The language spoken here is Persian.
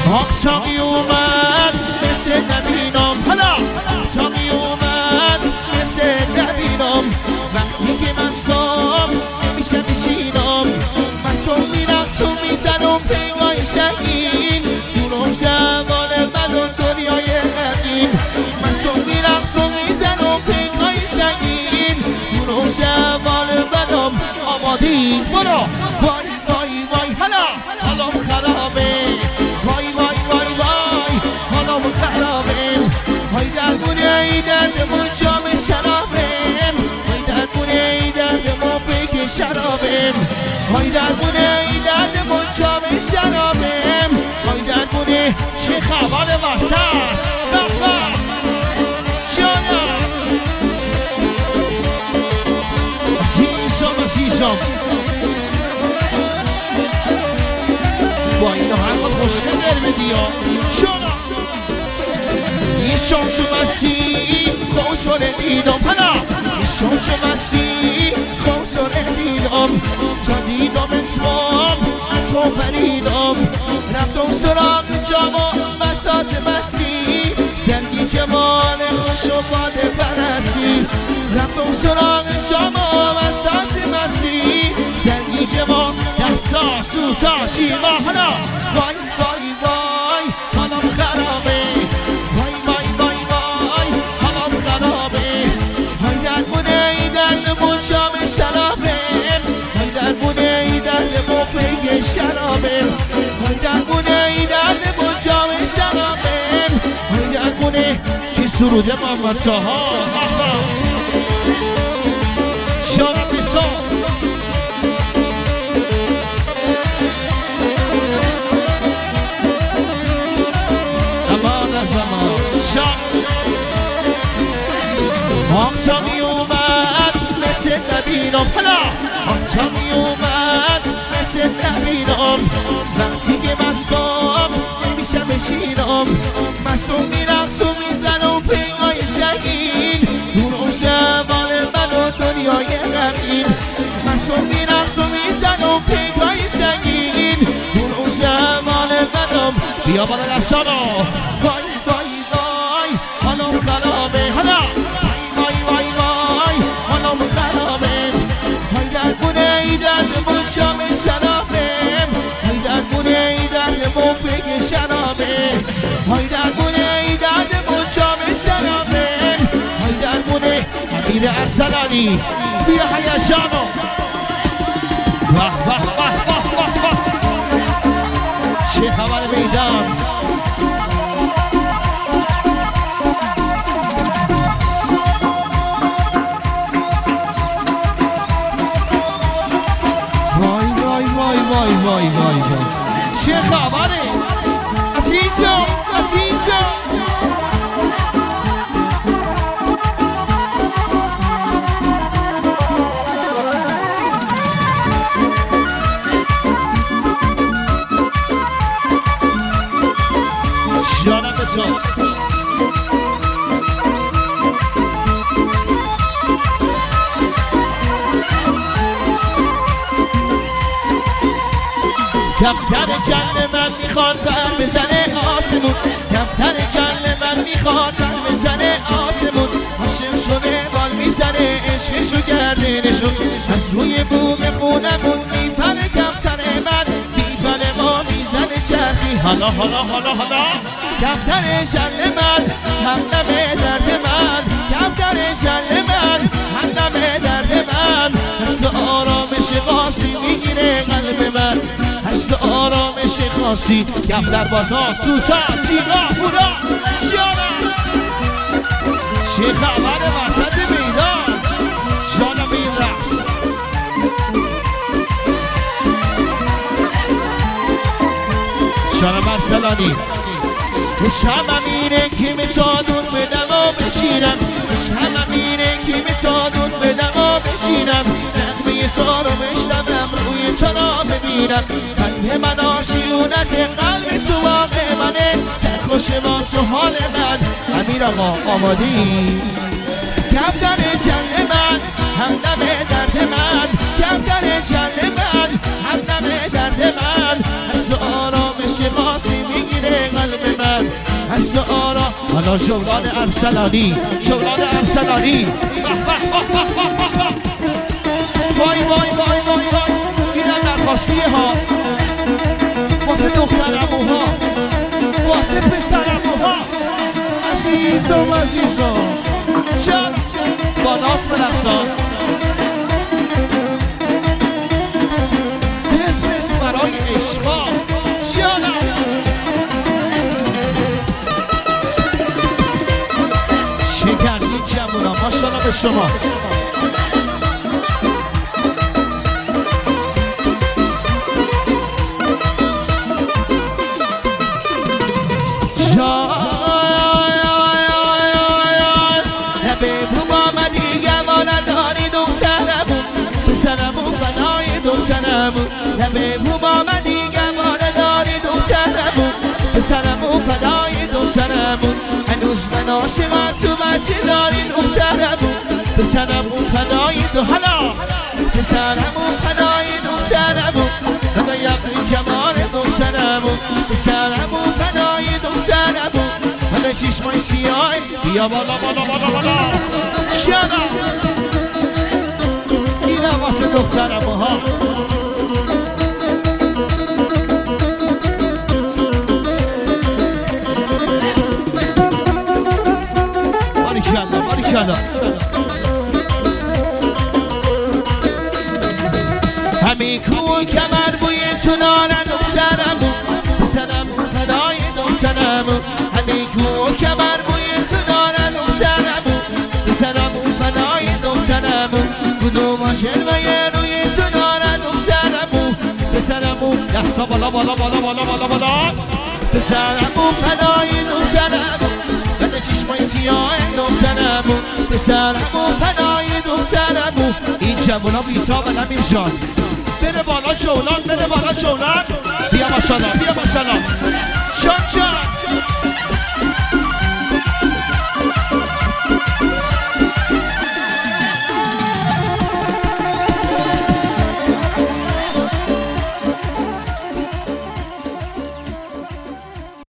تا می اومد مثل نبینم حالا تا می اومد مثل نبینم وقتی که مستم نمیشه بشینم مستم میرقصم میزنم پیمای سنگین دونم زمان من و دنیای غمگین مستم میرقصم میزنم پیمای سنگین دونم زمان منم آمادین برو وای وای وای حالا حالم خرابه وای وای وای وای حالم خرابه وای درمونه ای دردمون جام شرابم وای درمونه ای دردمون پیک شرابم وای درمونه ای دردمون جام شرابم وای درمونه چه خبر وسط بخبر جانم عزیزم با این آهنگ خوشگل برمیدی ها شانا یه شامشو مستی خوزاره دیدم پنا یه شامشو مستی خوزاره دیدم تا دیدم اسمم از هم پریدم رفتم سراغ جاما بساط مستی زندگی جمال خوش و باده پرستی رفتم سراغ جاما بساط مستی زندگی جمال دستا سوتا جیما حالا وای وای وای حالم خرابه وای وای وای وای حالم خرابه وای درمونه ای دردمون جام شرابه وای درمونه ای دردمون پیک شرابه وای درمونه ای دردمون جام شرابه وای درمونه چی سروده محمد طاها شارم بیتا تا می اومد مثل نبینم حالا تا می اومد مثل نبینم وقتی که مستم نمیشه بشینم مستم میرقصم میزنم پیمای سنگین دونم زمان من و دنیای غمگین مستم میرقصم میزنم پیمای سنگین دونم زمان منم بیا بالا دستانو وای وای وای حالم خرابه حالا شرابه های درمونه ای دردمون جام شرابه های درمونه امیر ارسلانی بیا هیجانو وح وح وح وح وح وح چه خبر میدان وای وای وای وای وای وای چه خبره عزیزم جانم بسان کفتر جل من میخواد بر بزنه آسمون کفتر جل من میخواد بر بزنه آسمون عاشق شده بال میزنه عشقشو گردنشو از روی بوم خونمون میپره کفتر من میپره ما میزنه چرخی حالا حالا حالا حالا کفتر جل من همدم درد من کفتر جل من همدم درد من دست آرامش قاسی میگیره قلب من هست آرامش خاصی کفتر بازها سوتا تیغا بودا جانم چه خبر وسط میدان جانم این رقص جانم ارسلانی شمم اینه که میتادون بدم و بشینم شمم اینه که میتادون بدم و بشینم نقمه تو رو بشنوم روی تو را ببینم قلب من آشیونت قلب تو واقع منه سرخوش ما تو حال من امیر آقا آمادی کفتر جل من همدم درد من کفتر جل من همدم درد من هست آرامش قاسی میگیره مست آرا حالا جولان ارسلانی جولان ارسلانی وای وای وای وای وای اینم درخواستیه ها واسه دخترموها واسه پسرموها عزیزم عزیزم جان با ناز برقصان بفرست برای عشقا جانم شکرین جمعونا ماشاءالله به شما لبه بو با من دیگه مانه داری دخترمون پسرمون فدای دخترمون هنوز من عاشقم تو بچه داری دخترمون پسرمون فدای حالا پسرمون فدای دخترمون فدای کمال دخترمون پسرمون فدای دخترمون فدای چشمای سیاه بیا بالا بالا بالا بالا شانا اینم واسه دخترمون ها همین کو کمر بوی تو نارن دخترمون پسرمون فدای دخترمون همین کو کمر بوی تو نارن دخترمون پسرمون فدای دخترمون کدوم شلوه روی تو نارن دخترمون پسرمون دستا بالا بالا بالا بالا بالا بالا پسرمون فدای دخترمون بده چشمای سیاه دخترمون پسرمون فدای دخترمون این جمعونا بیتا و نمیر جان بره بالا جولان بره بالا جولان بیا ماشاءالله بیا ماشاءالله جان جان